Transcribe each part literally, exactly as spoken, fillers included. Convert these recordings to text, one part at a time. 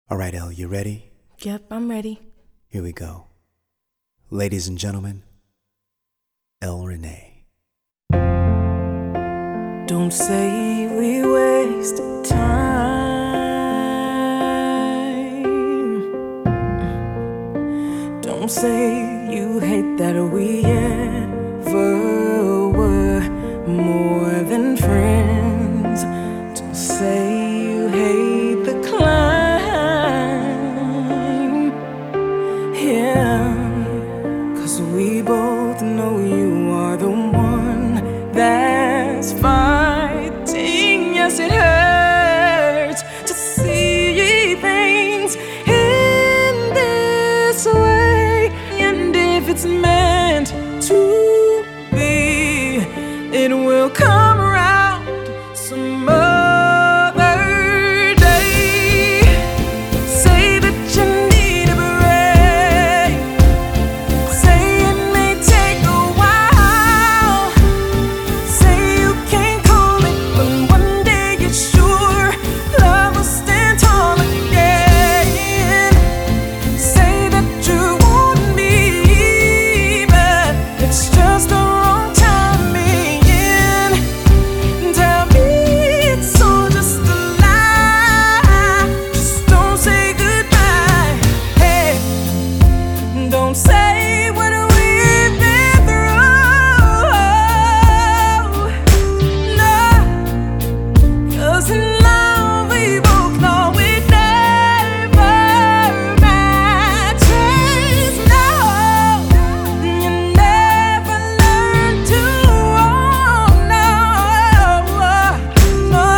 Alright, Elle, you ready? Yep, I'm ready. Here we go. Ladies and gentlemen, Elle Renee. Don't say we wasted time. Don't say you hate that we ever were more than friends. Don't say you hate the climb. Yeah, 'cause we both know you are the one that's fighting. Yes, it hurts to see things in this way, and if it's meant to be, it will come around some other day. Say that you need a break. Say it may take a while. Say you can't call it, but one day you're sure love will stand tall again. Say that you want me, but it's just the wrong timing. Tell me it's all just a lie. Just don't say goodbye. Hey, don't say what we've been through. No, 'cause in love we both know it never matches. No, you never learn to walk. No, no,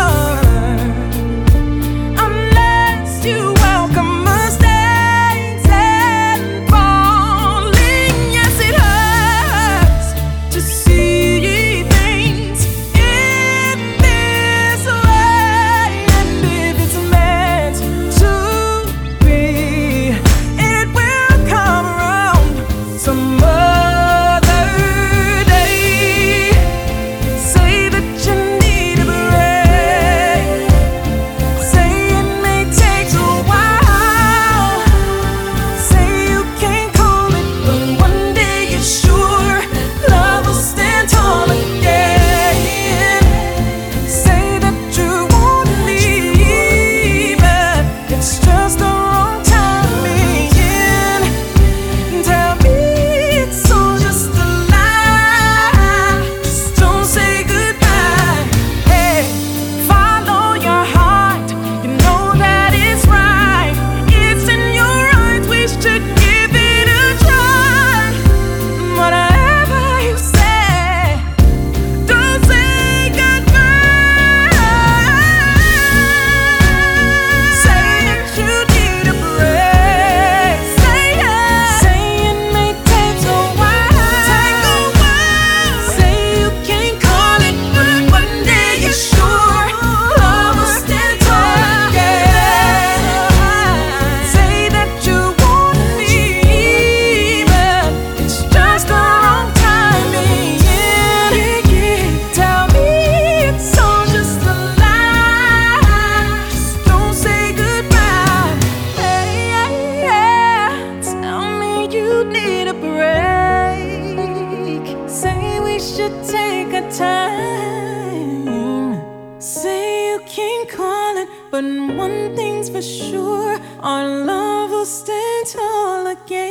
unless you welcome mistakes and falling. Yes, it hurts to see things in this way, and if it's meant to be, it will come around some other day. Say that you need a break. Say it may take a while. Say you can't call it, but one day you're sure love will stand tall again. Say that you want me, but it's just the wrong timing. Tell me it's all just a lie. Just don't say goodbye. Hey, follow your heart. You know that it's right. It's in your eyes. We should give it a try. Whatever you say, don't say goodbye. Say that you need a break. Say it. Say it may take a while. Take a while. Say you can't call it, but one day you're sure love will stand tall again. Say that you want me, but it's just the wrong timing. Tell me it's all just a lie. Just don't say goodbye. Tell me you need a break. Say we should take a time. Say you can't call it, but one thing's for sure, our love will stand tall again.